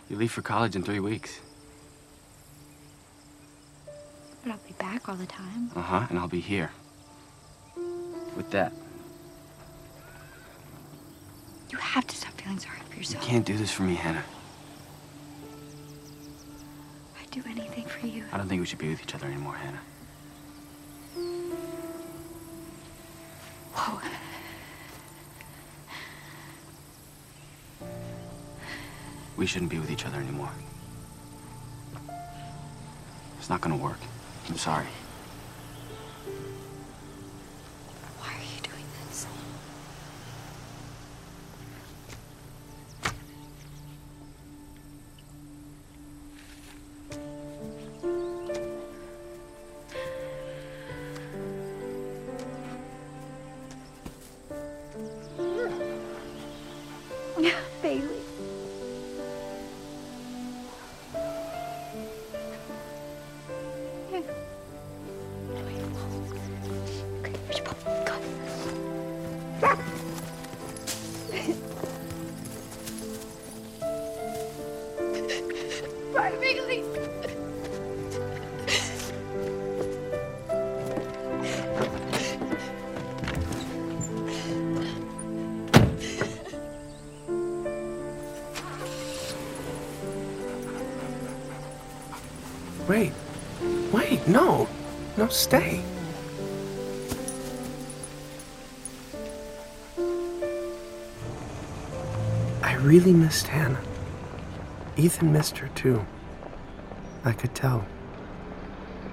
You leave for college in 3 weeks. But I'll be back all the time. Uh-huh, and I'll be here. With that. You have to stop feeling sorry for You yourself. can't do this for me, Hannah. I'd do anything for you. I don't think we should be with each other anymore, Hannah. Whoa. We shouldn't be with each other anymore. It's not gonna work. I'm sorry. Why are you doing this? Bailey. Bye, Bailey. Wait, no, stay. I really missed Hannah. Ethan missed her too. I could tell.